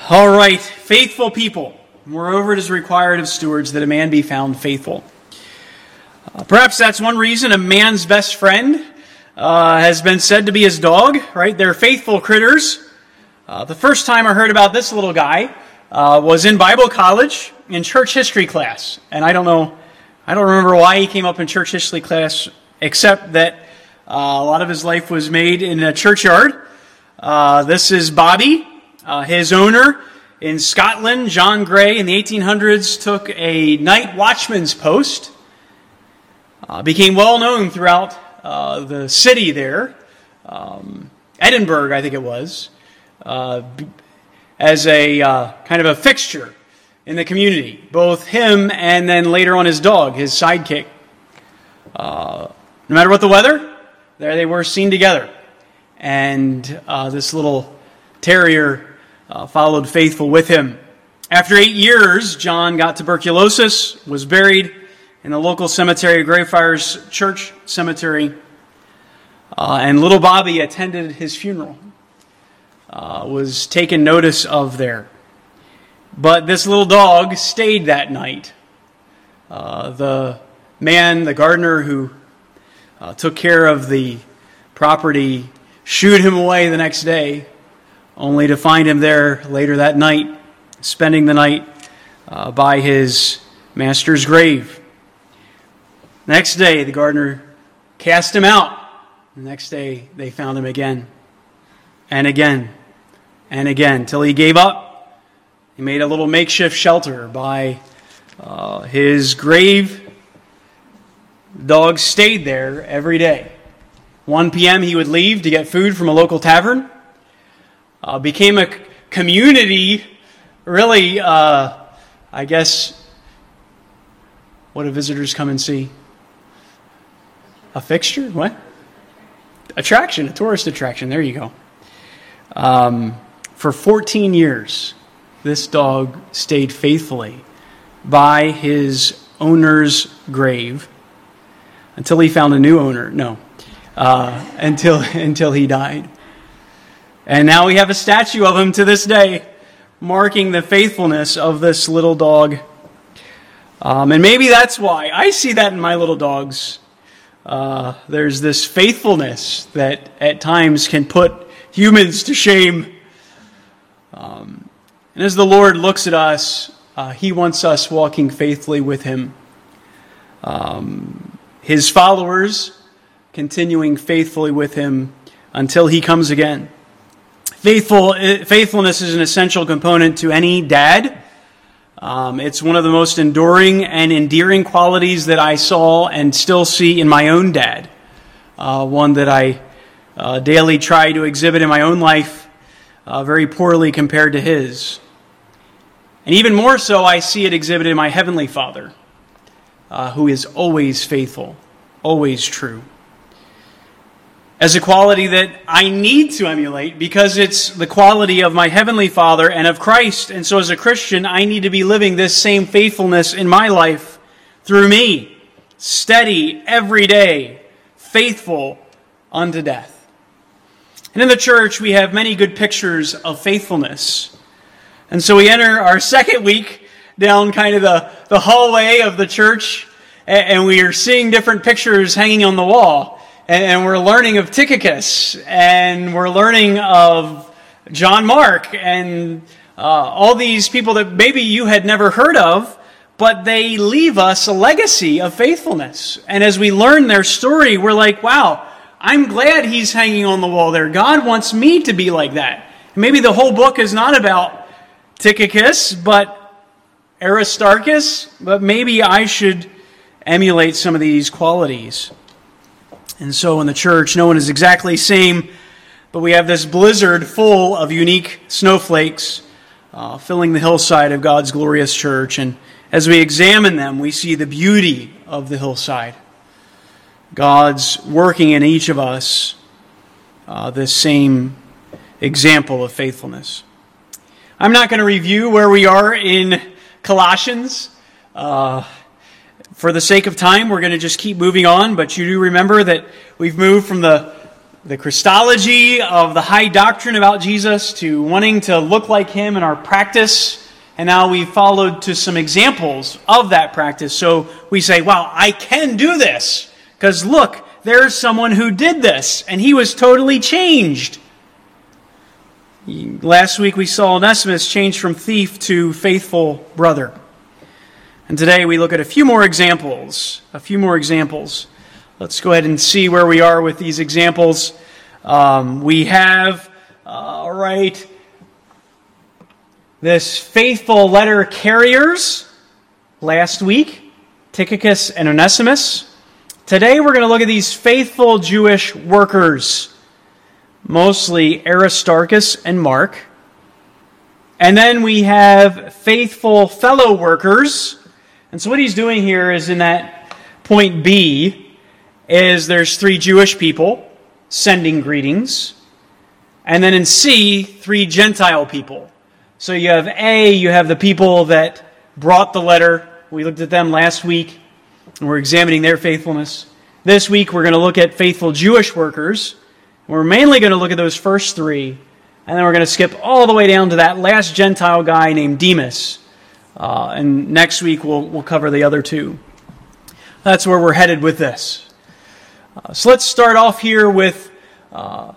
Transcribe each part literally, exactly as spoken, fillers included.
All right, faithful people. Moreover, it is required of stewards that a man be found faithful. Uh, perhaps that's one reason a man's best friend uh, has been said to be his dog, right? They're faithful critters. Uh, the first time I heard about this little guy uh, was in Bible college in church history class. And I don't know, I don't remember why he came up in church history class, except that uh, a lot of his life was made in a churchyard. Uh, this is Bobby. Uh, his owner in Scotland, John Gray, in the eighteen hundreds, took a night watchman's post. Uh, became well known throughout uh, the city there, um, Edinburgh, I think it was, uh, as a uh, kind of a fixture in the community. Both him and then later on his dog, his sidekick. Uh, no matter what the weather, there they were seen together. And uh, this little terrier Uh, followed faithful with him. After eight years, John got tuberculosis, was buried in the local cemetery, Greyfriars Church Cemetery, uh, and little Bobby attended his funeral, uh, was taken notice of there. But this little dog stayed that night. Uh, the man, the gardener who uh, took care of the property, shooed him away the next day, only to find him there later that night, spending the night uh, by his master's grave. The next day, the gardener cast him out. The next day, they found him again, and again, and again, till he gave up. He made a little makeshift shelter by uh, his grave. The dog stayed there every day. one p.m. he would leave to get food from a local tavern. Uh, became a community, really, uh, I guess, what do visitors come and see? A fixture? What? Attraction, a tourist attraction. There you go. Um, for fourteen years, this dog stayed faithfully by his owner's grave until he found a new owner. No, uh, until until he died. And now we have a statue of him to this day, marking the faithfulness of this little dog. Um, and maybe that's why I see that in my little dogs. Uh, there's this faithfulness that at times can put humans to shame. Um, and as the Lord looks at us, uh, He wants us walking faithfully with Him. Um, his followers continuing faithfully with Him until He comes again. Faithful, faithfulness is an essential component to any dad. Um, it's one of the most enduring and endearing qualities that I saw and still see in my own dad. Uh, one that I uh, daily try to exhibit in my own life, uh, very poorly compared to his. And even more so, I see it exhibited in my Heavenly Father, uh, who is always faithful, always true. As a quality that I need to emulate because it's the quality of my Heavenly Father and of Christ. And so as a Christian, I need to be living this same faithfulness in my life through me. Steady, every day, faithful unto death. And in the church, we have many good pictures of faithfulness. And so we enter our second week down kind of the, the hallway of the church, and we are seeing different pictures hanging on the wall. And we're learning of Tychicus, and we're learning of John Mark, and uh, all these people that maybe you had never heard of, but they leave us a legacy of faithfulness. And as we learn their story, we're like, wow, I'm glad he's hanging on the wall there. God wants me to be like that. Maybe the whole book is not about Tychicus, but Aristarchus, but maybe I should emulate some of these qualities. And so in the church, no one is exactly the same, but we have this blizzard full of unique snowflakes uh, filling the hillside of God's glorious church. And as we examine them, we see the beauty of the hillside. God's working in each of us uh, this same example of faithfulness. I'm not going to review where we are in Colossians. Uh, For the sake of time, we're going to just keep moving on, but you do remember that we've moved from the the Christology of the high doctrine about Jesus to wanting to look like him in our practice. And now we followed to some examples of that practice. So we say, wow, I can do this. Because look, there's someone who did this, and he was totally changed. Last week we saw Onesimus changed from thief to faithful brother. And today we look at a few more examples. A few more examples. Let's go ahead and see where we are with these examples. Um, we have, uh, all right, this faithful letter carriers last week, Tychicus and Onesimus. Today we're going to look at these faithful Jewish workers, mostly Aristarchus and Mark. And then we have faithful fellow workers. And so what he's doing here is in that point B, is there's three Jewish people sending greetings. And then in C, three Gentile people. So you have A, you have the people that brought the letter. We looked at them last week, and we're examining their faithfulness. This week we're going to look at faithful Jewish workers. We're mainly going to look at those first three, and then we're going to skip all the way down to that last Gentile guy named Demas. Uh, and next week we'll, we'll cover the other two. That's where we're headed with this. Uh, so let's start off here with uh,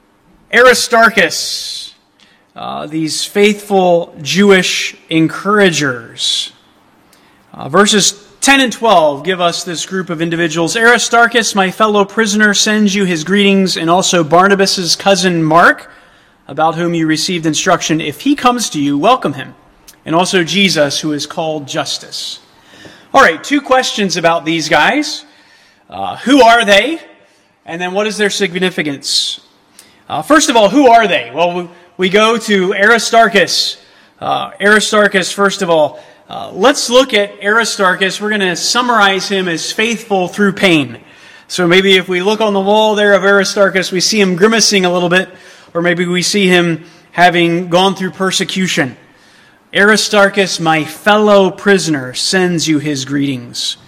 Aristarchus, uh, these faithful Jewish encouragers. Uh, verses ten and twelve give us this group of individuals. Aristarchus, my fellow prisoner, sends you his greetings, and also Barnabas' cousin Mark, about whom you received instruction. If he comes to you, welcome him. And also Jesus, who is called Justus. All right, two questions about these guys. Uh, who are they? And then what is their significance? Uh, first of all, who are they? Well, we, we go to Aristarchus. Uh, Aristarchus, first of all. Uh, let's look at Aristarchus. We're going to summarize him as faithful through pain. So maybe if we look on the wall there of Aristarchus, we see him grimacing a little bit, or maybe we see him having gone through persecution. Aristarchus, my fellow prisoner, sends you his greetings.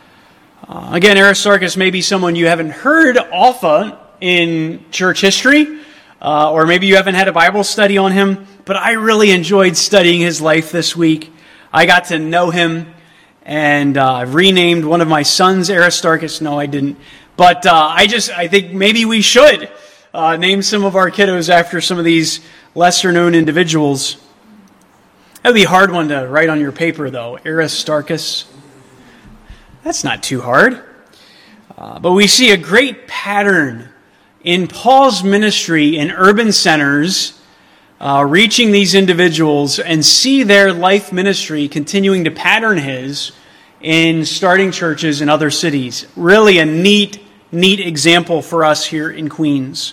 Uh, again, Aristarchus may be someone you haven't heard often in church history, uh, or maybe you haven't had a Bible study on him, but I really enjoyed studying his life this week. I got to know him, and uh, I've renamed one of my sons Aristarchus. No, I didn't. But uh, I just, I think maybe we should uh, name some of our kiddos after some of these lesser-known individuals. That would be a hard one to write on your paper, though. Aristarchus. That's not too hard. Uh, but we see a great pattern in Paul's ministry in urban centers, uh, reaching these individuals, and see their life ministry continuing to pattern his in starting churches in other cities. Really a neat, neat example for us here in Queens.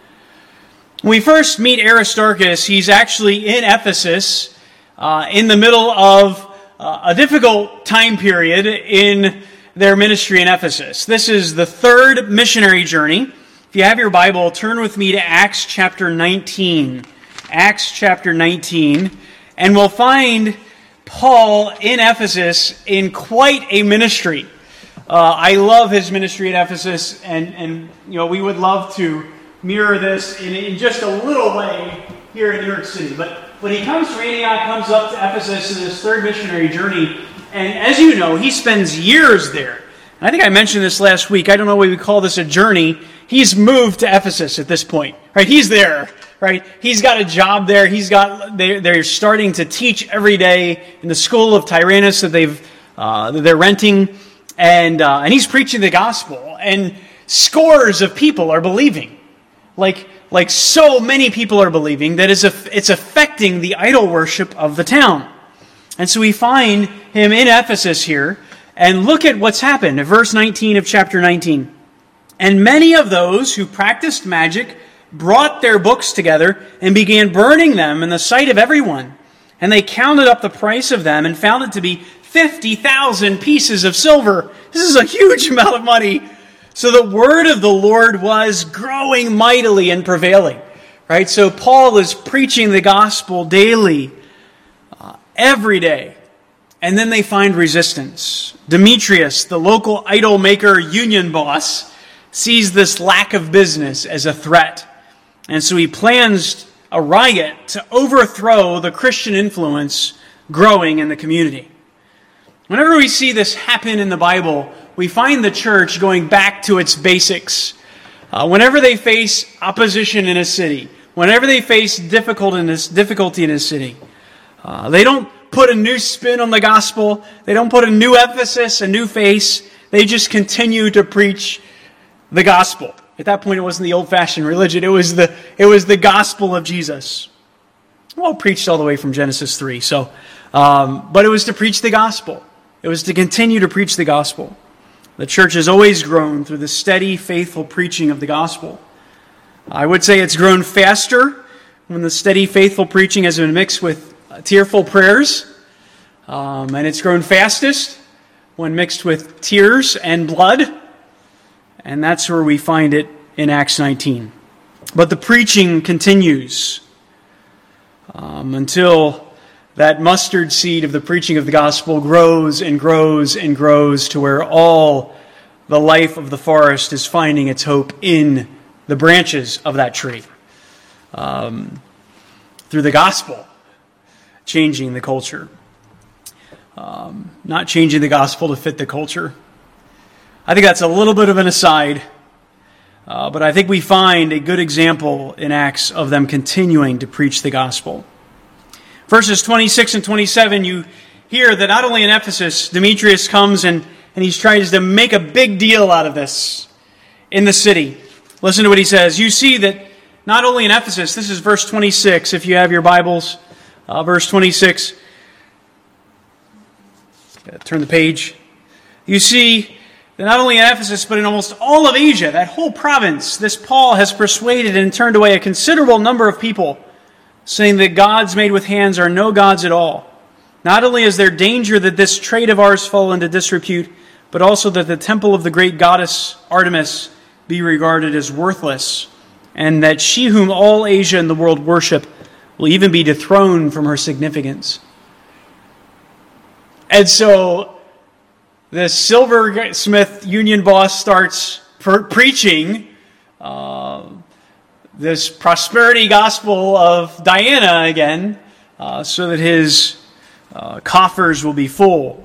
When we first meet Aristarchus, he's actually in Ephesus, uh, in the middle of Uh, a difficult time period in their ministry in Ephesus. This is the third missionary journey. If you have your Bible, turn with me to Acts chapter nineteen. Acts chapter nineteen. And we'll find Paul in Ephesus in quite a ministry. Uh, I love his ministry at Ephesus, and, and you know we would love to mirror this in, in just a little way here in New York City. But when he comes from Antioch, comes up to Ephesus in his third missionary journey, and as you know, he spends years there. And I think I mentioned this last week. I don't know why we call this a journey. He's moved to Ephesus at this point, right? He's there, right? He's got a job there. He's got they're, they're starting to teach every day in the school of Tyrannus that they've uh, that they're renting, and uh, and he's preaching the gospel, and scores of people are believing, like. Like so many people are believing that it's affecting the idol worship of the town. And so we find him in Ephesus here, and look at what's happened. In verse nineteen of chapter nineteen. And many of those who practiced magic brought their books together and began burning them in the sight of everyone. And they counted up the price of them and found it to be fifty thousand pieces of silver. This is a huge amount of money. So the word of the Lord was growing mightily and prevailing, right? So Paul is preaching the gospel daily, uh, every day. And then they find resistance. Demetrius, the local idol maker union boss, sees this lack of business as a threat. And so he plans a riot to overthrow the Christian influence growing in the community. Whenever we see this happen in the Bible, we find the church going back to its basics. Uh, whenever they face opposition in a city, whenever they face difficult in this, difficulty in a city, uh, they don't put a new spin on the gospel. They don't put a new emphasis, a new face. They just continue to preach the gospel. At that point, it wasn't the old-fashioned religion. It was the it was the gospel of Jesus. Well, preached all the way from Genesis three. So, um, but it was to preach the gospel. It was to continue to preach the gospel. The church has always grown through the steady, faithful preaching of the gospel. I would say it's grown faster when the steady, faithful preaching has been mixed with tearful prayers, um, and it's grown fastest when mixed with tears and blood. And that's where we find it in Acts nineteen. But the preaching continues um, until that mustard seed of the preaching of the gospel grows and grows and grows to where all the life of the forest is finding its hope in the branches of that tree. Um, through the gospel, changing the culture. Um, not changing the gospel to fit the culture. I think that's a little bit of an aside, uh, but I think we find a good example in Acts of them continuing to preach the gospel. Verses twenty-six and twenty-seven, you hear that not only in Ephesus, Demetrius comes and, and he tries to make a big deal out of this in the city. Listen to what he says. You see that not only in Ephesus, this is verse twenty-six, if you have your Bibles, uh, verse twenty-six. Turn the page. You see that not only in Ephesus, but in almost all of Asia, that whole province, this Paul has persuaded and turned away a considerable number of people, saying that gods made with hands are no gods at all. Not only is there danger that this trade of ours fall into disrepute, but also that the temple of the great goddess Artemis be regarded as worthless, and that she whom all Asia and the world worship will even be dethroned from her significance. And so the silversmith union boss starts per- preaching uh, this prosperity gospel of Diana again, uh, so that his uh, coffers will be full.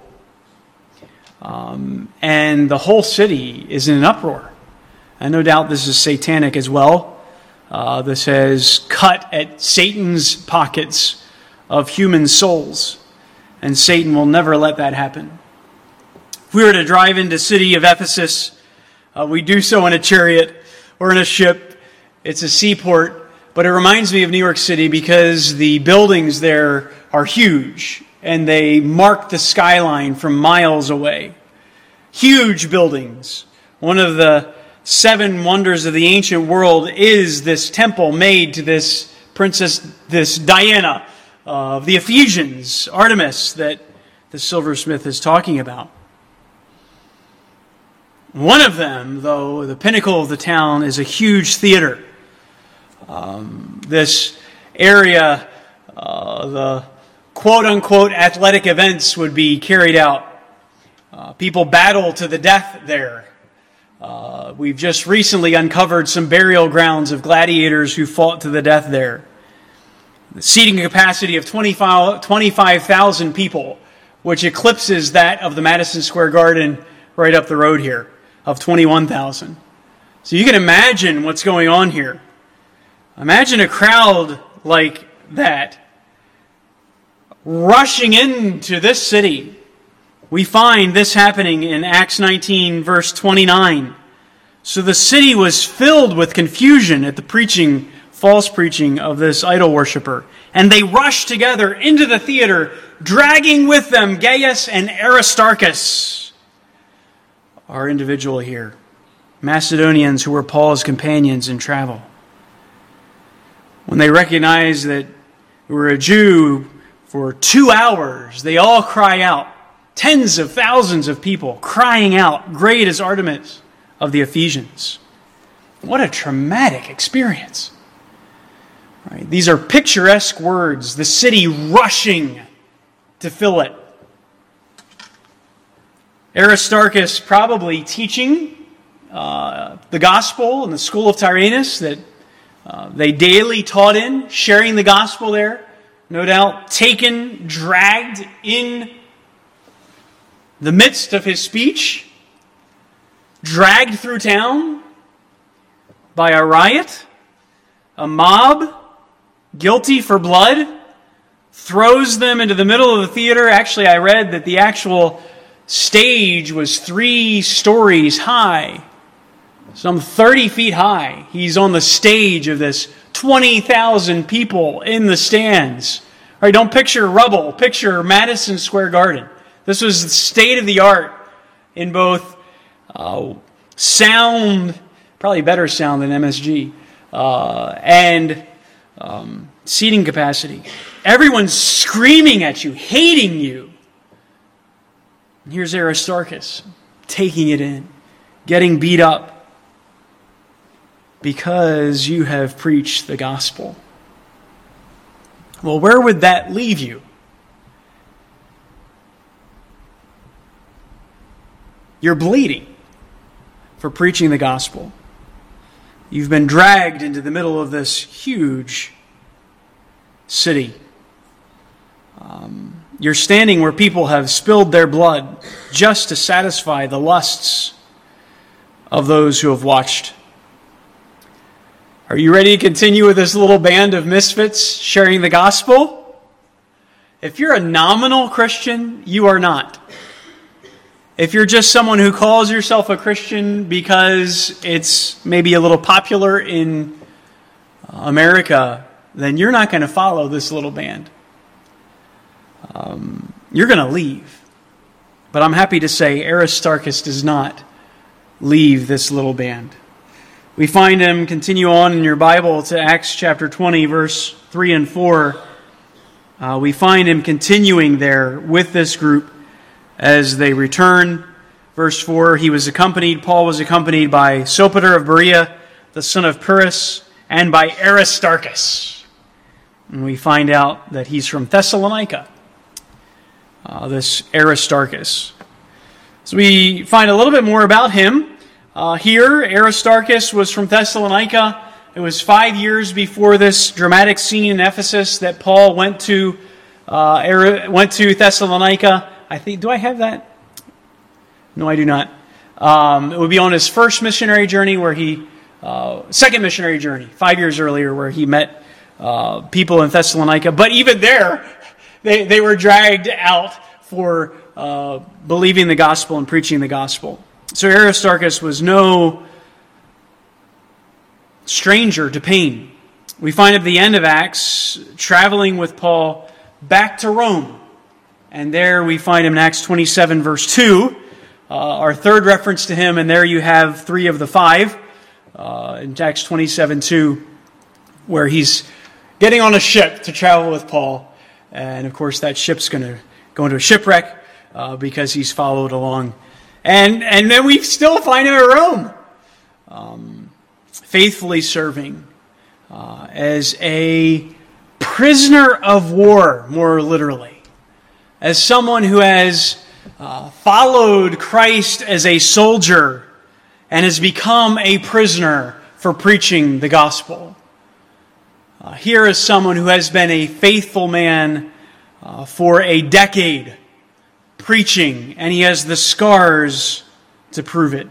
Um, and the whole city is in an uproar. And no doubt this is satanic as well. Uh, this has cut at Satan's pockets of human souls. And Satan will never let that happen. If we were to drive into the city of Ephesus, uh, we do so in a chariot or in a ship. It's a seaport, but it reminds me of New York City because the buildings there are huge and they mark the skyline from miles away. Huge buildings. One of the seven wonders of the ancient world is this temple made to this princess, this Diana of the Ephesians, Artemis, that the silversmith is talking about. One of them, though, the pinnacle of the town, is a huge theater. Um, this area, uh, the quote-unquote athletic events would be carried out. Uh, people battle to the death there. Uh, we've just recently uncovered some burial grounds of gladiators who fought to the death there. The seating capacity of twenty-five thousand people, which eclipses that of the Madison Square Garden right up the road here, of twenty-one thousand. So you can imagine what's going on here. Imagine a crowd like that rushing into this city. We find this happening in Acts nineteen, verse twenty-nine. So the city was filled with confusion at the preaching, false preaching of this idol worshiper. And they rushed together into the theater, dragging with them Gaius and Aristarchus, our individual here, Macedonians who were Paul's companions in travel. When they recognized that we were a Jew for two hours, they all cry out. Tens of thousands of people crying out, "Great is Artemis of the Ephesians." What a traumatic experience. Right? These are picturesque words. The city rushing to fill it. Aristarchus probably teaching uh, the gospel in the school of Tyrannus that uh, they daily taught in, sharing the gospel there. No doubt taken, dragged in the midst of his speech, dragged through town by a riot, a mob, guilty for blood, throws them into the middle of the theater. Actually, I read that the actual stage was three stories high, some thirty feet high. He's on the stage of this twenty thousand people in the stands. All right, don't picture rubble, picture Madison Square Garden. This was the state of the art in both uh, sound, probably better sound than M S G, uh, and um, seating capacity. Everyone's screaming at you, hating you. And here's Aristarchus taking it in, getting beat up because you have preached the gospel. Well, where would that leave you? You're bleeding for preaching the gospel. You've been dragged into the middle of this huge city. Um, you're standing where people have spilled their blood just to satisfy the lusts of those who have watched. Are you ready to continue with this little band of misfits sharing the gospel? If you're a nominal Christian, you are not. If you're just someone who calls yourself a Christian because it's maybe a little popular in America, then you're not going to follow this little band. Um, you're going to leave. But I'm happy to say Aristarchus does not leave this little band. We find him, continue on in your Bible to Acts chapter twenty, verse three and four. Uh, we find him continuing there with this group as they return. Verse four, he was accompanied, Paul was accompanied by Sopater of Berea, the son of Pyrrhus, and by Aristarchus. And we find out that he's from Thessalonica, uh, this Aristarchus. So we find a little bit more about him. Uh, here, Aristarchus was from Thessalonica. It was five years before this dramatic scene in Ephesus that Paul went to uh, went to Thessalonica. I think, do I have that? No, I do not. Um, it would be on his first missionary journey, where he, uh, second missionary journey, five years earlier, where he met uh, people in Thessalonica. But even there, they they were dragged out for uh, believing the gospel and preaching the gospel. So Aristarchus was no stranger to pain. We find at the end of Acts, traveling with Paul back to Rome. And there we find him in Acts twenty-seven, verse two, uh, our third reference to him. And there you have three of the five uh, in Acts twenty-seven, two, where he's getting on a ship to travel with Paul. And of course, that ship's going to go into a shipwreck uh, because he's followed along. And and then we still find him at Rome, um, faithfully serving uh, as a prisoner of war, more literally, as someone who has uh, followed Christ as a soldier and has become a prisoner for preaching the gospel. Uh, here is someone who has been a faithful man uh, for a decade, preaching, and he has the scars to prove it.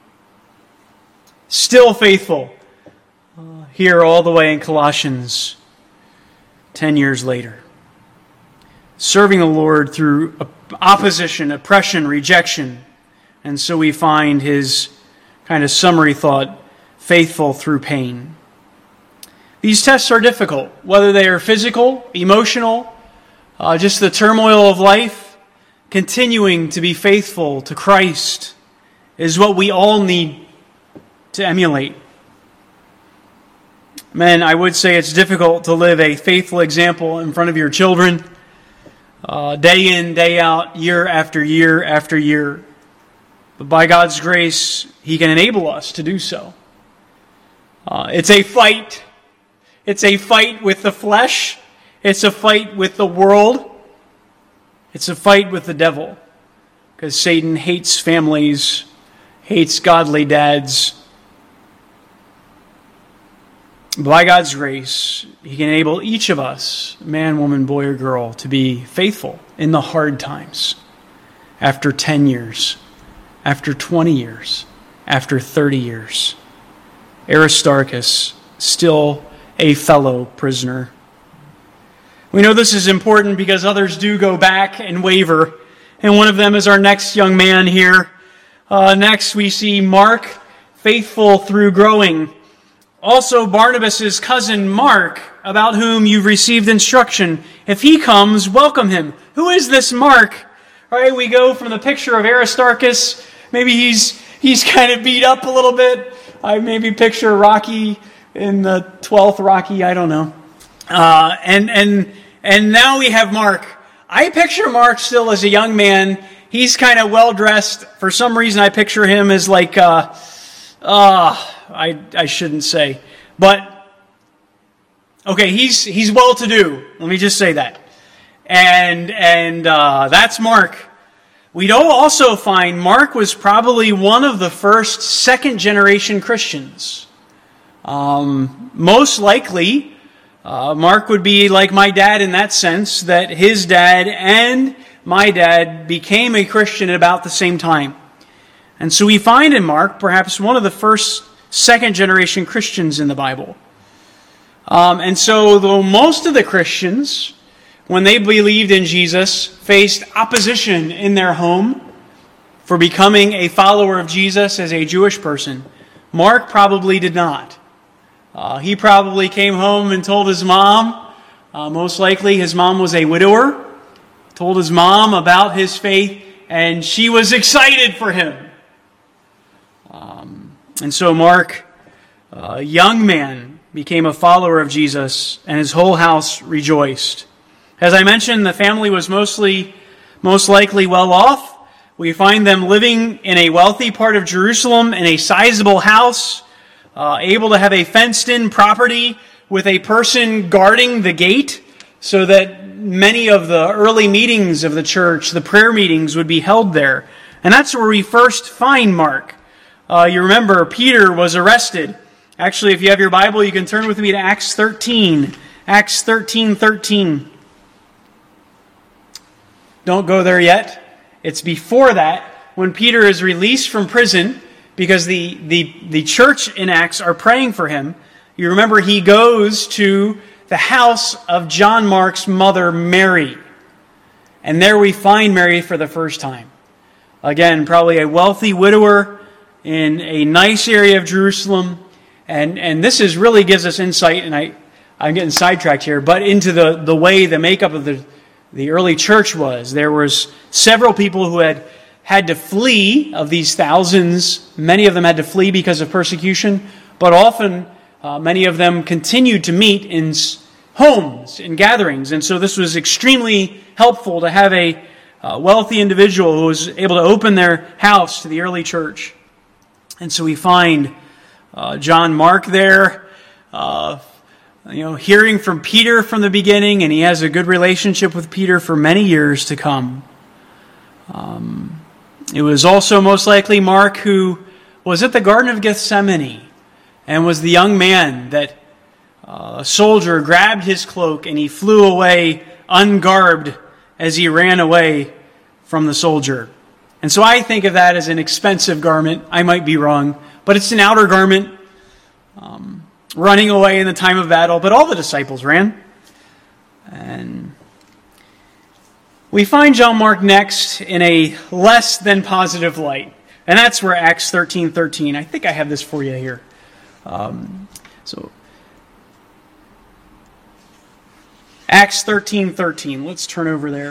Still faithful uh, here all the way in Colossians, ten years later. Serving the Lord through opposition, oppression, rejection. And so we find his kind of summary thought, faithful through pain. These tests are difficult, whether they are physical, emotional, uh, just the turmoil of life. Continuing to be faithful to Christ is what we all need to emulate. Men, I would say it's difficult to live a faithful example in front of your children, uh, day in, day out, year after year after year. But by God's grace, He can enable us to do so. Uh, it's a fight. It's a fight with the flesh. It's a fight with the world. It's a fight with the devil, because Satan hates families, hates godly dads. By God's grace, He can enable each of us, man, woman, boy, or girl, to be faithful in the hard times. After ten years, after twenty years, after thirty years. Aristarchus, still a fellow prisoner. We know this is important because others do go back and waver, and one of them is our next young man here. Uh, next, we see Mark, faithful through growing. Also, Barnabas' cousin Mark, about whom you've received instruction. If he comes, welcome him. Who is this Mark? All right, we go from the picture of Aristarchus. Maybe he's he's kind of beat up a little bit. I maybe picture Rocky in the twelfth Rocky. I don't know. Uh, and and and now we have Mark. I picture Mark still as a young man. He's kind of well dressed. For some reason, I picture him as like. Uh, uh, I I shouldn't say, but okay, he's he's well to do. Let me just say that, and and uh, that's Mark. We don't also find Mark was probably one of the first second generation Christians. Um, most likely, uh, Mark would be like my dad in that sense, that his dad and my dad became a Christian at about the same time, and so we find in Mark perhaps one of the first second generation Christians in the Bible. Um, and so though most of the Christians, when they believed in Jesus, faced opposition in their home for becoming a follower of Jesus as a Jewish person, Mark probably did not. Uh, he probably came home and told his mom, uh, most likely his mom was a widower, told his mom about his faith, and she was excited for him. Um, And so Mark, a young man, became a follower of Jesus, and his whole house rejoiced. As I mentioned, the family was mostly, most likely well off. We find them living in a wealthy part of Jerusalem, in a sizable house, uh, able to have a fenced-in property with a person guarding the gate, so that many of the early meetings of the church, the prayer meetings, would be held there. And that's where we first find Mark. Uh, you remember, Peter was arrested. Actually, if you have your Bible, you can turn with me to Acts thirteen. Acts thirteen thirteen. Don't go there yet. It's before that, when Peter is released from prison, because the, the, the church in Acts are praying for him. You remember, he goes to the house of John Mark's mother, Mary. And there we find Mary for the first time. Again, probably a wealthy widower in a nice area of Jerusalem. And and this is really gives us insight, and I, I'm getting sidetracked here, but into the, the way the makeup of the, the early church was. There was several people who had had to flee of these thousands. Many of them had to flee because of persecution, but often uh, many of them continued to meet in homes, in gatherings. And so this was extremely helpful to have a uh, wealthy individual who was able to open their house to the early church. And so we find uh, John Mark there, uh, you know, hearing from Peter from the beginning, and he has a good relationship with Peter for many years to come. Um, it was also most likely Mark who was at the Garden of Gethsemane and was the young man that uh, a soldier grabbed his cloak and he flew away ungarbed as he ran away from the soldier. And so I think of that as an expensive garment. I might be wrong, but it's an outer garment, um, running away in the time of battle. But all the disciples ran. And we find John Mark next in a less than positive light. And that's where Acts thirteen thirteen, I think I have this for you here. Um, so, Acts thirteen thirteen, let's turn over there.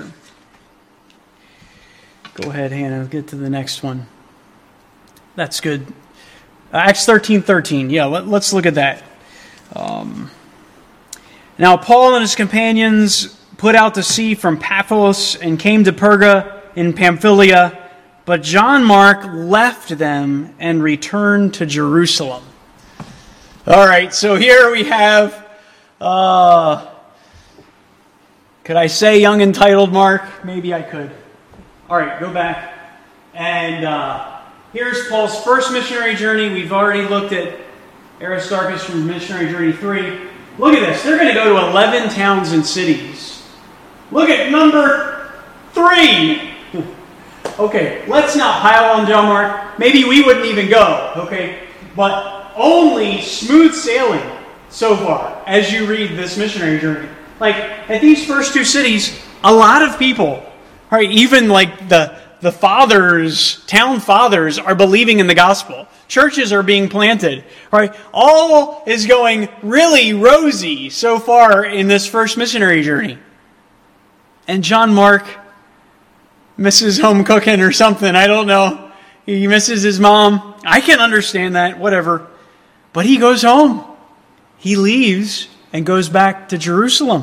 Go ahead, Hannah. Get to the next one. That's good. Acts thirteen thirteen. Yeah, let, let's look at that. Um, now, Paul and his companions put out to sea from Paphos and came to Perga in Pamphylia, but John Mark left them and returned to Jerusalem. All right, so here we have, uh, could I say young entitled Mark? Maybe I could. All right, go back. And uh, here's Paul's first missionary journey. We've already looked at Aristarchus from missionary journey three. Look at this. They're going to go to eleven towns and cities. Look at number three. Okay, let's not pile on John Mark. Maybe we wouldn't even go, okay? But only smooth sailing so far as you read this missionary journey. Like, at these first two cities, a lot of people, right, even like the, the fathers, town fathers, are believing in the gospel. Churches are being planted, right? All is going really rosy so far in this first missionary journey. And John Mark misses home cooking or something. I don't know. He misses his mom. I can understand that, whatever. But he goes home. He leaves and goes back to Jerusalem.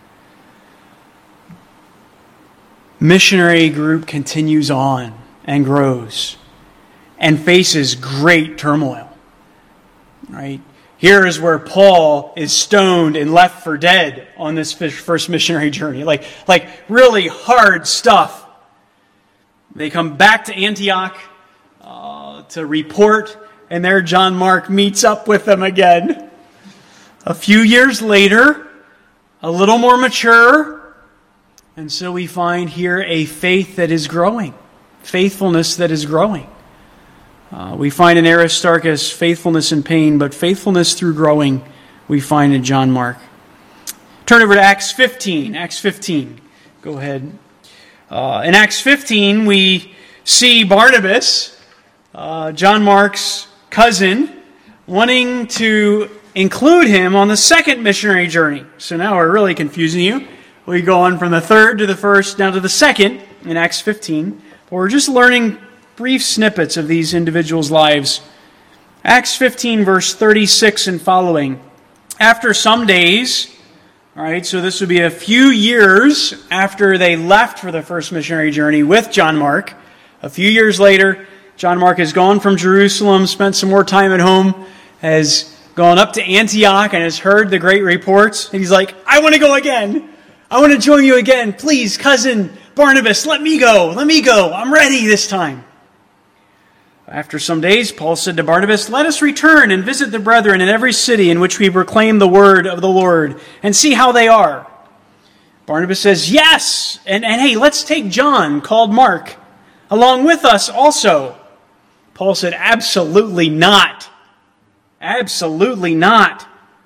Missionary group continues on and grows and faces great turmoil. Right? Here is where Paul is stoned and left for dead on this first missionary journey. Like, like really hard stuff. They come back to Antioch uh, to report, and there John Mark meets up with them again. A few years later, a little more mature, and so we find here a faith that is growing, faithfulness that is growing. Uh, we find in Aristarchus faithfulness in pain, but faithfulness through growing we find in John Mark. Turn over to Acts fifteen. Acts fifteen. Go ahead. Uh, in Acts fifteen, we see Barnabas, uh, John Mark's cousin, wanting to include him on the second missionary journey. So now we're really confusing you. We go on from the third to the first, down to the second in Acts fifteen. But we're just learning brief snippets of these individuals' lives. Acts fifteen, verse thirty-six and following. After some days, all right, so this would be a few years after they left for the first missionary journey with John Mark. A few years later, John Mark has gone from Jerusalem, spent some more time at home, has gone up to Antioch and has heard the great reports. And he's like, I want to go again. I want to join you again. Please, cousin Barnabas, let me go. Let me go. I'm ready this time. After some days, Paul said to Barnabas, let us return and visit the brethren in every city in which we proclaim the word of the Lord and see how they are. Barnabas says, yes. And, and hey, let's take John, called Mark, along with us also. Paul said, absolutely not. Absolutely not.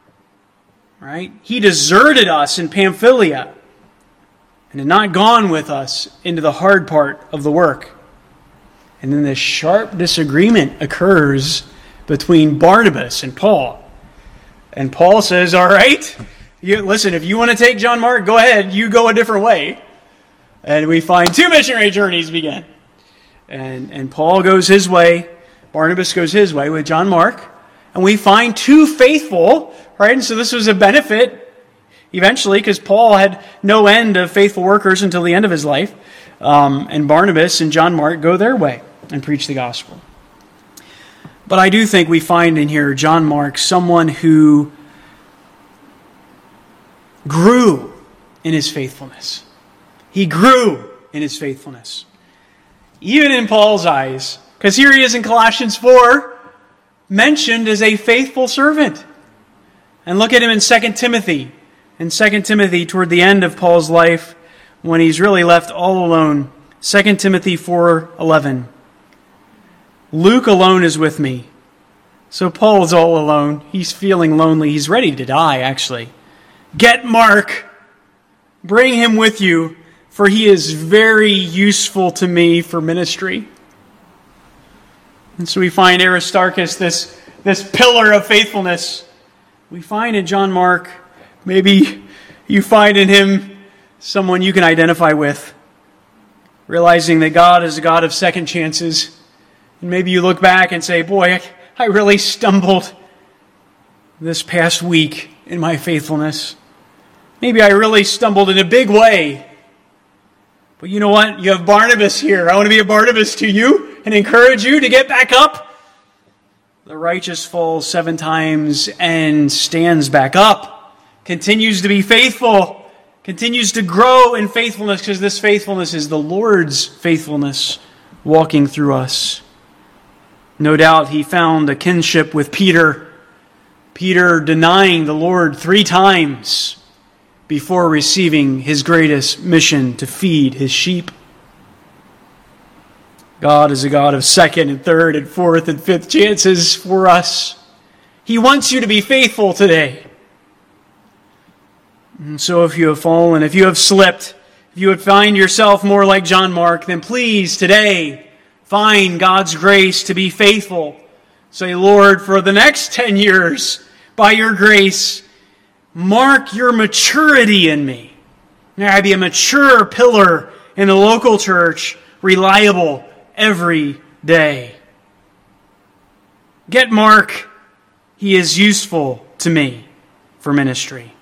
Right? He deserted us in Pamphylia and had not gone with us into the hard part of the work. And then this sharp disagreement occurs between Barnabas and Paul. And Paul says, all right, you, listen, if you want to take John Mark, go ahead, you go a different way. And we find two missionary journeys begin. And, and Paul goes his way, Barnabas goes his way with John Mark. And we find two faithful, right? And so this was a benefit eventually because Paul had no end of faithful workers until the end of his life. Um, and Barnabas and John Mark go their way and preach the gospel. But I do think we find in here John Mark, someone who grew in his faithfulness. He grew in his faithfulness. Even in Paul's eyes. Because here he is in Colossians four, mentioned as a faithful servant. And look at him in Second Timothy. In Second Timothy, toward the end of Paul's life, when he's really left all alone. Second Timothy four eleven. Luke alone is with me. So Paul is all alone. He's feeling lonely. He's ready to die, actually. Get Mark. Bring him with you, for he is very useful to me for ministry. And so we find Aristarchus, this, this pillar of faithfulness. We find in John Mark, maybe you find in him someone you can identify with, realizing that God is a God of second chances. And maybe you look back and say, boy, I, I really stumbled this past week in my faithfulness. Maybe I really stumbled in a big way. But you know what? You have Barnabas here. I want to be a Barnabas to you and encourage you to get back up. The righteous falls seven times and stands back up, continues to be faithful, continues to grow in faithfulness, because this faithfulness is the Lord's faithfulness walking through us. No doubt he found a kinship with Peter. Peter denying the Lord three times before receiving his greatest mission to feed his sheep. God is a God of second and third and fourth and fifth chances for us. He wants you to be faithful today. And so if you have fallen, if you have slipped, if you would find yourself more like John Mark, then please today find God's grace to be faithful. Say, Lord, for the next ten years, by your grace, mark your maturity in me. May I be a mature pillar in the local church, reliable every day. Get Mark. He is useful to me for ministry.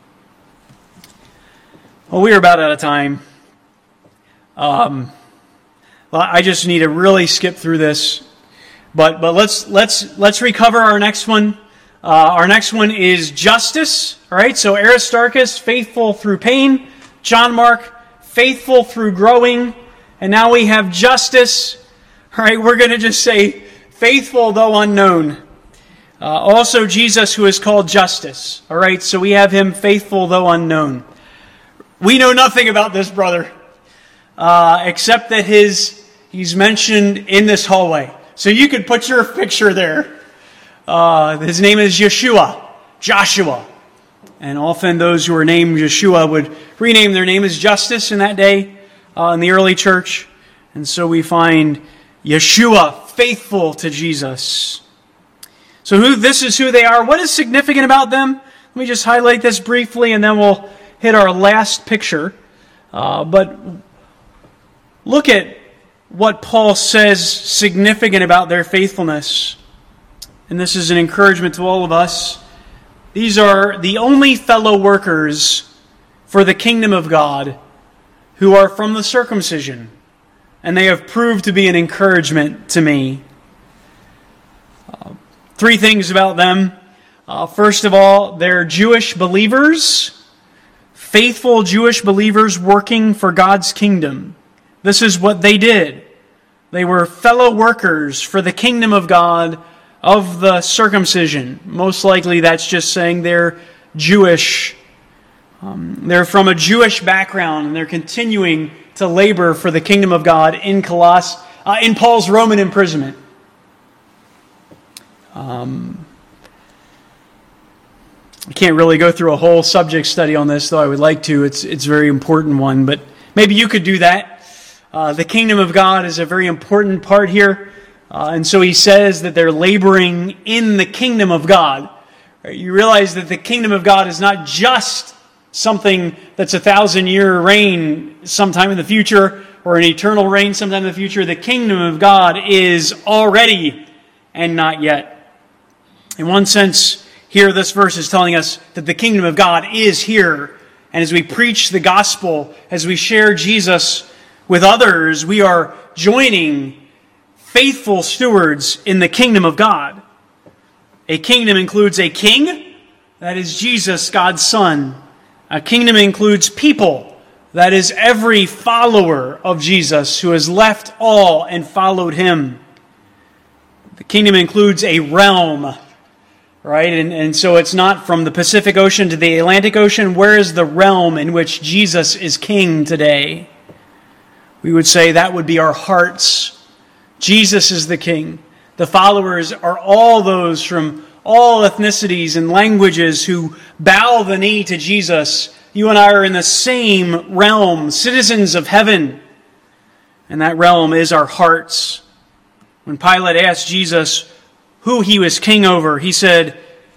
Well, we are about out of time. Um, well, I just need to really skip through this, but but let's let's let's recover our next one. Uh, our next one is justice. All right. So Aristarchus, faithful through pain. John Mark, faithful through growing. And now we have justice. All right. We're going to just say faithful though unknown. Uh, also Jesus, who is called justice. All right. So we have him faithful though unknown. We know nothing about this brother, uh, except that his he's mentioned in this hallway. So you could put your picture there. Uh, his name is Yeshua, Joshua. And often those who are named Yeshua would rename their name as Justice in that day uh, in the early church. And so we find Yeshua faithful to Jesus. So who this is who they are. What is significant about them? Let me just highlight this briefly and then we'll hit our last picture. Uh, but look at what Paul says significant about their faithfulness. And this is an encouragement to all of us. These are the only fellow workers for the kingdom of God who are from the circumcision. And they have proved to be an encouragement to me. Uh, three things about them. Uh, first of all, they're Jewish believers. Faithful Jewish believers working for God's kingdom. This is what they did. They were fellow workers for the kingdom of God of the circumcision. Most likely that's just saying they're Jewish. Um, they're from a Jewish background and they're continuing to labor for the kingdom of God in Colossus, uh, in Paul's Roman imprisonment. Um, I can't really go through a whole subject study on this, though I would like to. It's it's a very important one, but maybe you could do that. Uh, the kingdom of God is a very important part here. Uh, and so he says that they're laboring in the kingdom of God. Right? You realize that the kingdom of God is not just something that's a thousand-year reign sometime in the future or an eternal reign sometime in the future. The kingdom of God is already and not yet. In one sense, here this verse is telling us that the kingdom of God is here. And as we preach the gospel, as we share Jesus with others, we are joining faithful stewards in the kingdom of God. A kingdom includes a king, that is Jesus, God's Son. A kingdom includes people, that is every follower of Jesus who has left all and followed him. The kingdom includes a realm, right? And, and so it's not from the Pacific Ocean to the Atlantic Ocean. Where is the realm in which Jesus is king today? We would say that would be our hearts. Jesus is the king. The followers are all those from all ethnicities and languages who bow the knee to Jesus. You and I are in the same realm, citizens of heaven. And that realm is our hearts. When Pilate asked Jesus who he was king over, he said,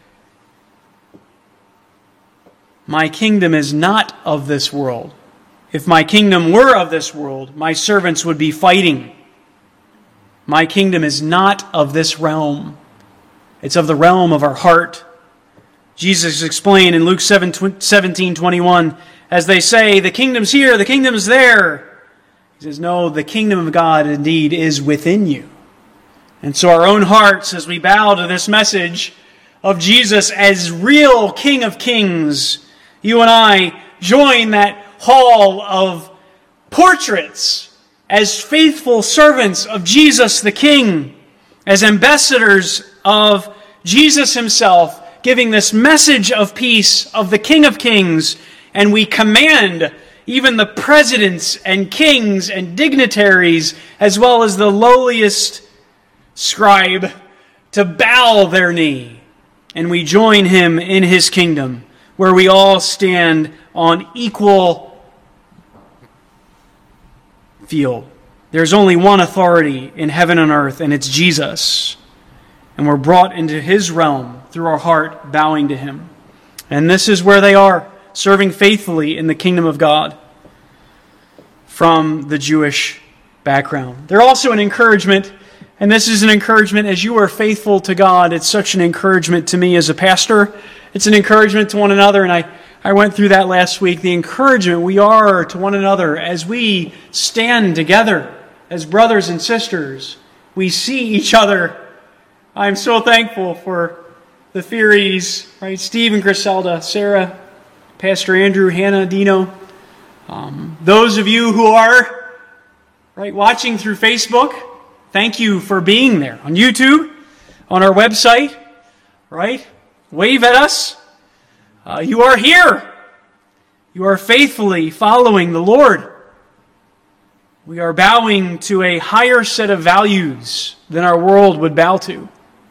"My kingdom is not of this world. If my kingdom were of this world, my servants would be fighting. My kingdom is not of this realm. It's of the realm of our heart." Jesus explained in Luke seventeen twenty-one, as they say, the kingdom's here, the kingdom's there. He says, no, the kingdom of God indeed is within you. And so our own hearts, as we bow to this message of Jesus as real King of Kings, you and I join that hall of portraits as faithful servants of Jesus the King. as ambassadors of Jesus himself, giving this message of peace of the King of Kings, and we command even the presidents and kings and dignitaries, as well as the lowliest scribe, to bow their knee. And we join him in his kingdom, where we all stand on equal field. There's only one authority in heaven and earth, and it's Jesus. And we're brought into his realm through our heart, bowing to him. And this is where they are, serving faithfully in the kingdom of God from the Jewish background. They're also an encouragement, and this is an encouragement as you are faithful to God. It's such an encouragement to me as a pastor. It's an encouragement to one another, and I, I went through that last week. The encouragement we are to one another as we stand together as brothers and sisters. We see each other. I'm so thankful for the Theories, right? Steve and Griselda, Sarah, Pastor Andrew, Hannah, Dino. Um, those of you who are right watching through Facebook, thank you for being there. On YouTube, on our website, right? Wave at us. Uh, you are here. You are faithfully following the Lord. We are bowing to a higher set of values than our world would bow to.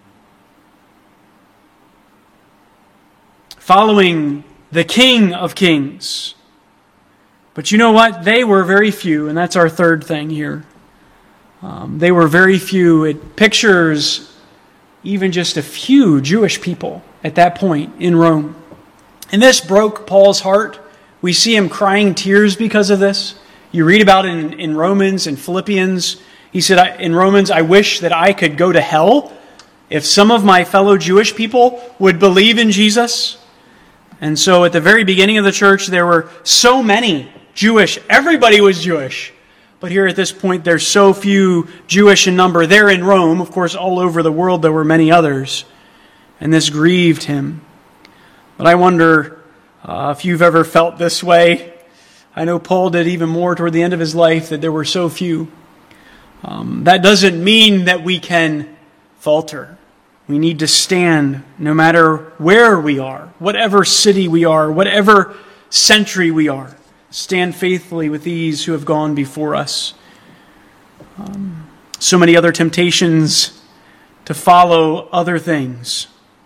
Following the King of Kings. But you know what? They were very few, and that's our third thing here. Um, they were very few. It pictures even just a few Jewish people at that point in Rome. And this broke Paul's heart. We see him crying tears because of this. You read about it in, in Romans and Philippians. He said, in Romans, I wish that I could go to hell if some of my fellow Jewish people would believe in Jesus. And so at the very beginning of the church, there were so many Jewish. Everybody was Jewish. But here at this point, there's so few Jewish in number. There in Rome, of course, all over the world, there were many others. And this grieved him. But I wonder uh, if you've ever felt this way. I know Paul did even more toward the end of his life, that there were so few. Um, that doesn't mean that we can falter. We need to stand no matter where we are, whatever city we are, whatever century we are. Stand faithfully with these who have gone before us. Um, so many other temptations to follow other things.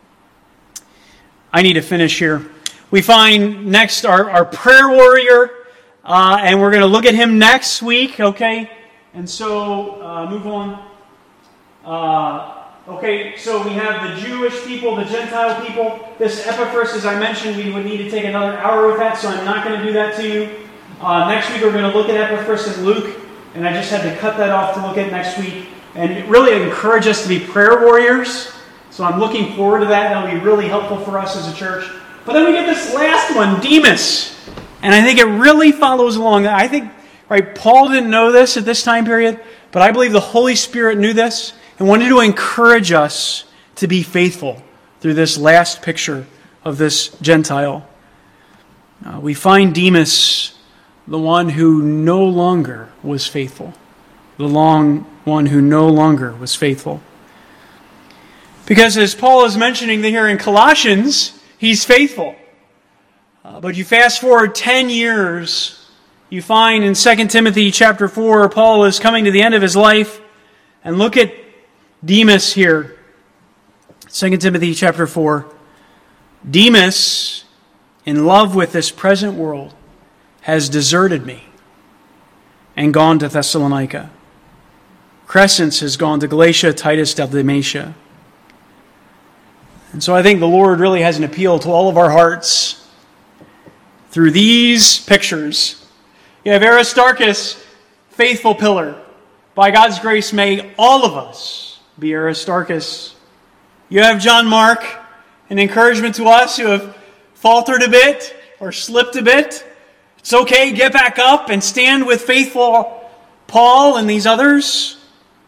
I need to finish here. We find next our, our prayer warrior, uh, and we're going to look at him next week, okay? And so, uh, move on. Uh, Okay, so we have the Jewish people, the Gentile people. This Epaphras, as I mentioned, we would need to take another hour with that, so I'm not going to do that to you. Uh, next week we're going to look at Epaphras and Luke, and I just had to cut that off to look at next week. And really encourage us to be prayer warriors. So I'm looking forward to that. That'll be really helpful for us as a church. But then we get this last one, Demas. And I think it really follows along. I think, right, Paul didn't know this at this time period, but I believe the Holy Spirit knew this and wanted to encourage us to be faithful through this last picture of this Gentile. Uh, we find Demas, the one who no longer was faithful. The long one who no longer was faithful. Because as Paul is mentioning here in Colossians, he's faithful. Uh, but you fast forward ten years, you find in Second Timothy chapter four, Paul is coming to the end of his life. And look at Demas here. Second Timothy chapter four. Demas, in love with this present world, has deserted me and gone to Thessalonica. Crescens has gone to Galatia, Titus to Dalmatia. And so I think the Lord really has an appeal to all of our hearts through these pictures. You have Aristarchus, faithful pillar. By God's grace, may all of us be Aristarchus. You have John Mark, an encouragement to us who have faltered a bit or slipped a bit. It's okay, get back up and stand with faithful Paul and these others.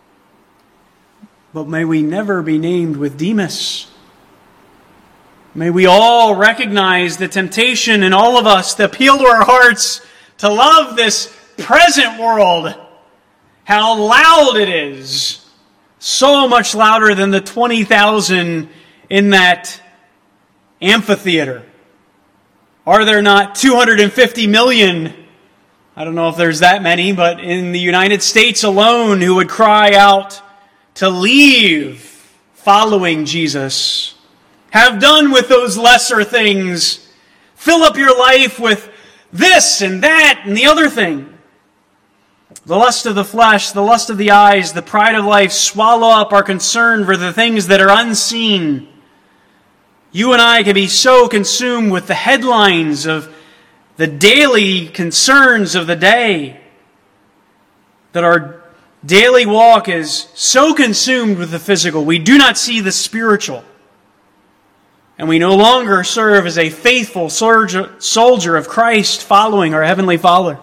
But may we never be named with Demas. May we all recognize the temptation in all of us, the appeal to our hearts to love this present world, how loud it is, so much louder than the twenty thousand in that amphitheater? Are there not two hundred fifty million, I don't know if there's that many, but in the United States alone, who would cry out to leave following Jesus? Have done with those lesser things. Fill up your life with this and that and the other thing. The lust of the flesh, the lust of the eyes, the pride of life swallow up our concern for the things that are unseen. You and I can be so consumed with the headlines of the daily concerns of the day that our daily walk is so consumed with the physical, we do not see the spiritual. And we no longer serve as a faithful soldier of Christ following our Heavenly Father,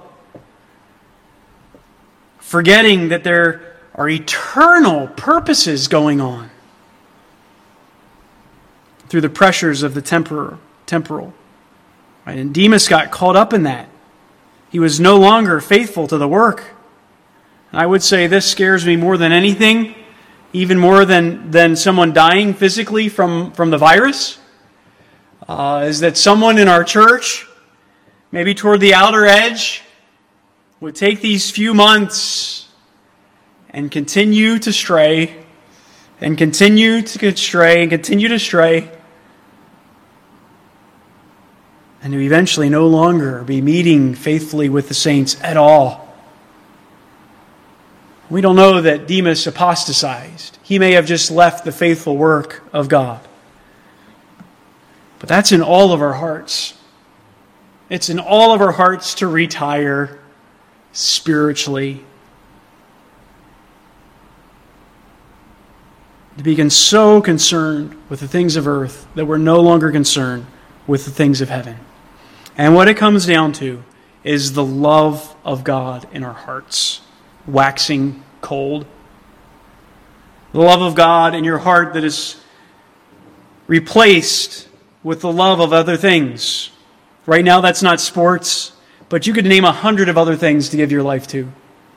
forgetting that there are eternal purposes going on through the pressures of the temporal. temporal. Right? And Demas got caught up in that. He was no longer faithful to the work. And I would say this scares me more than anything, even more than, than someone dying physically from, from the virus, uh, is that someone in our church, maybe toward the outer edge, would take these few months and continue to stray, and continue to stray, and continue to stray, and to eventually no longer be meeting faithfully with the saints at all. We don't know that Demas apostatized. He may have just left the faithful work of God. But that's in all of our hearts. It's in all of our hearts to retire spiritually. To be so concerned with the things of earth that we're no longer concerned with the things of heaven. And what it comes down to is the love of God in our hearts, waxing cold. The love of God in your heart that is replaced with the love of other things. Right now that's not sports, but you could name a hundred of other things to give your life to.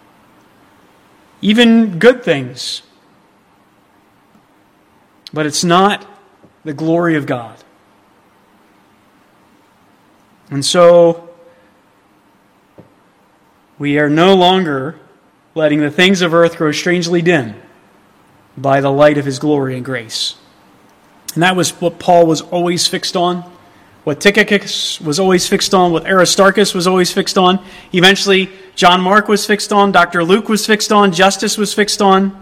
Even good things. But it's not the glory of God. And so, we are no longer letting the things of earth grow strangely dim by the light of His glory and grace. And that was what Paul was always fixed on, what Tychicus was always fixed on, what Aristarchus was always fixed on. Eventually, John Mark was fixed on, Doctor Luke was fixed on, Justus was fixed on.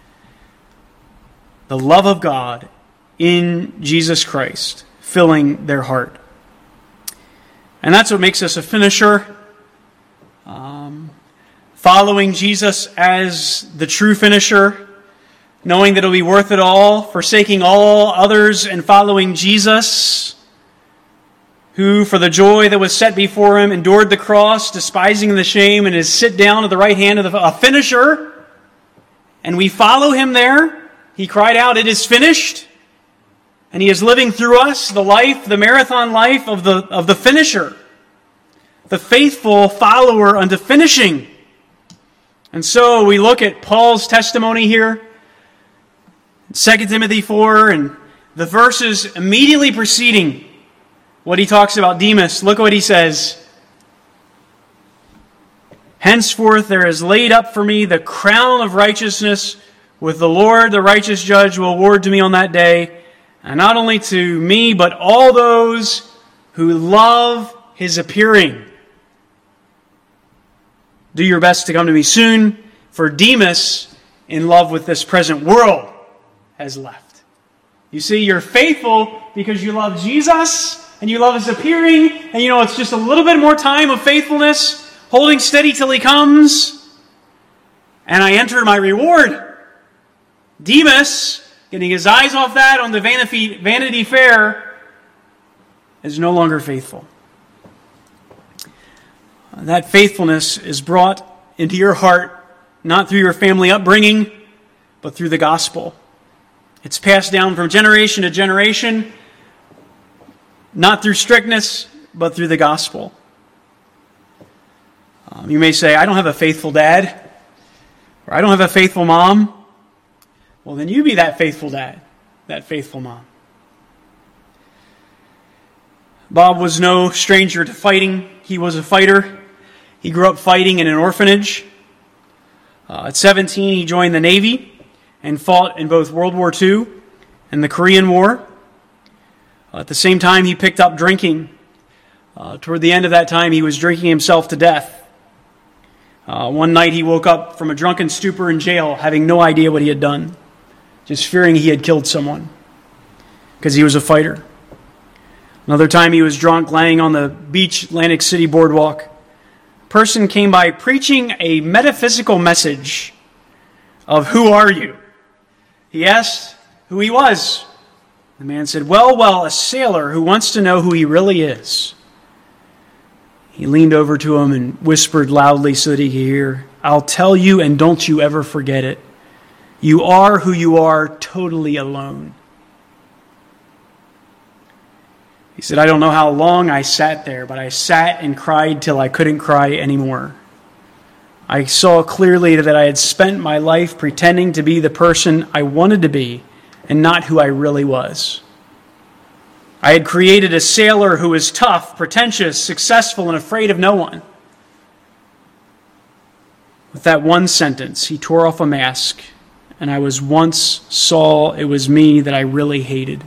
The love of God in Jesus Christ filling their heart. And that's what makes us a finisher. Um, following Jesus as the true finisher, knowing that it'll be worth it all, forsaking all others and following Jesus, who for the joy that was set before Him endured the cross, despising the shame, and is sit down at the right hand of the, a finisher. And we follow Him there. He cried out, "It is finished." And He is living through us the life, the marathon life of the, of the finisher. The faithful follower unto finishing. And so we look at Paul's testimony here. Second Timothy four and the verses immediately preceding what he talks about Demas. Look what he says. "Henceforth there is laid up for me the crown of righteousness, with the Lord the righteous judge will award to me on that day, and not only to me, but all those who love His appearing." Do your best to come to me soon, for Demas, in love with this present world, has left. You see, you're faithful because you love Jesus, and you love His appearing, and you know it's just a little bit more time of faithfulness, holding steady till He comes, and I enter my reward. Demas, getting his eyes off that on the Vanity, Vanity Fair, is no longer faithful. That faithfulness is brought into your heart, not through your family upbringing, but through the gospel. It's passed down from generation to generation, not through strictness, but through the gospel. Um, you may say, "I don't have a faithful dad," or "I don't have a faithful mom." well, then you be that faithful dad, that faithful mom. Bob was no stranger to fighting. He was a fighter. He grew up fighting in an orphanage. Uh, at seventeen, he joined the Navy and fought in both World War Two and the Korean War. Uh, at the same time, he picked up drinking. Uh, toward the end of that time, he was drinking himself to death. Uh, one night, he woke up from a drunken stupor in jail, having no idea what he had done, just fearing he had killed someone because he was a fighter. Another time, he was drunk, laying on the beach, Atlantic City boardwalk. A person came by preaching a metaphysical message of, "Who are you?" He asked who he was. The man said, well, well, a sailor who wants to know who he really is. He leaned over to him and whispered loudly so that he could hear, "I'll tell you, and don't you ever forget it. You are who you are, totally alone." He said, "I don't know how long I sat there, but I sat and cried till I couldn't cry anymore. I saw clearly that I had spent my life pretending to be the person I wanted to be and not who I really was. I had created a sailor who was tough, pretentious, successful, and afraid of no one." With that one sentence, he tore off a mask, and I was once saw it was me that I really hated.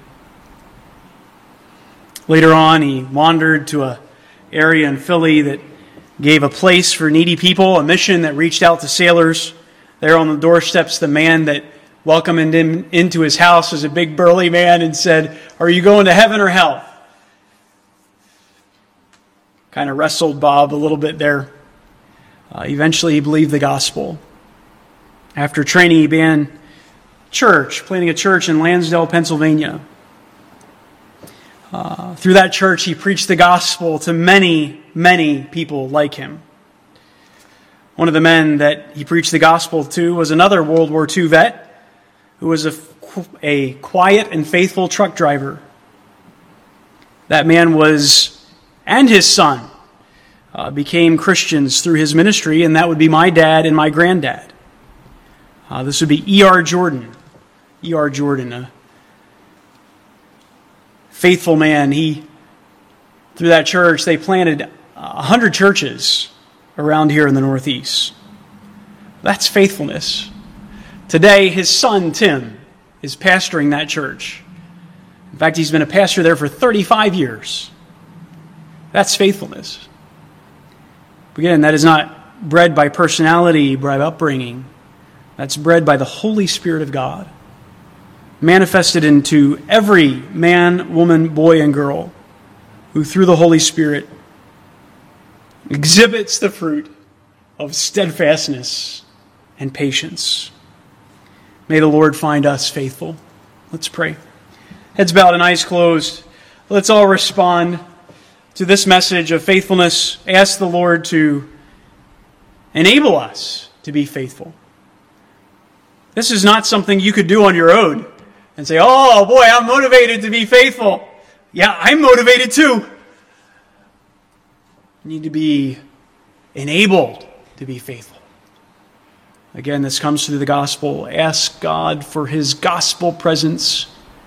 Later on, he wandered to an area in Philly that gave a place for needy people, a mission that reached out to sailors. There on the doorsteps, the man that welcomed him into his house was a big burly man and said, "Are you going to heaven or hell?" Kind of wrestled Bob a little bit there. Uh, eventually, he believed the gospel. After training, he began church, planting a church in Lansdale, Pennsylvania. Uh, through that church, he preached the gospel to many, many people like him. One of the men that he preached the gospel to was another World War Two vet who was a, a quiet and faithful truck driver. That man was, and his son, uh, became Christians through his ministry, and that would be my dad and my granddad. Uh, this would be E R Jordan. E R Jordan, a faithful man. He, through that church, they planted a hundred churches around here in the Northeast. That's faithfulness. Today, his son, Tim, is pastoring that church. In fact, he's been a pastor there for thirty-five years. That's faithfulness. Again, that is not bred by personality, by upbringing. That's bred by the Holy Spirit of God, manifested into every man, woman, boy, and girl who, through the Holy Spirit, exhibits the fruit of steadfastness and patience. May the Lord find us faithful. Let's pray. Heads bowed and eyes closed. Let's all respond to this message of faithfulness. Ask the Lord to enable us to be faithful. This is not something you could do on your own and say, "Oh boy, I'm motivated to be faithful." Yeah, I'm motivated too. You need to be enabled to be faithful. Again, this comes through the gospel. Ask God for His gospel presence.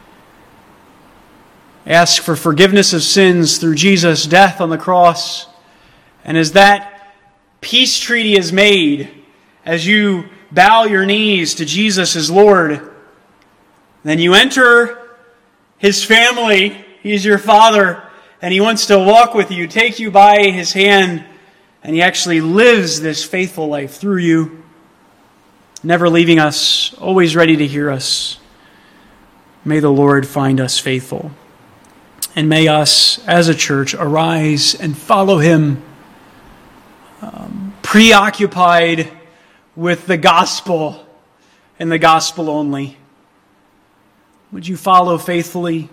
Ask for forgiveness of sins through Jesus' death on the cross. And as that peace treaty is made, as you bow your knees to Jesus as Lord, then you enter His family. He's your Father, and He wants to walk with you, take you by His hand, and He actually lives this faithful life through you, never leaving us, always ready to hear us. May the Lord find us faithful. And may us, as a church, arise and follow Him, um, preoccupied with the gospel and the gospel only. Would you follow faithfully?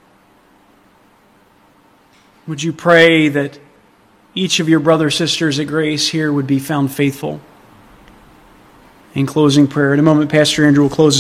Would you pray that each of your brothers, sisters at Grace here would be found faithful? In closing prayer, in a moment, Pastor Andrew will close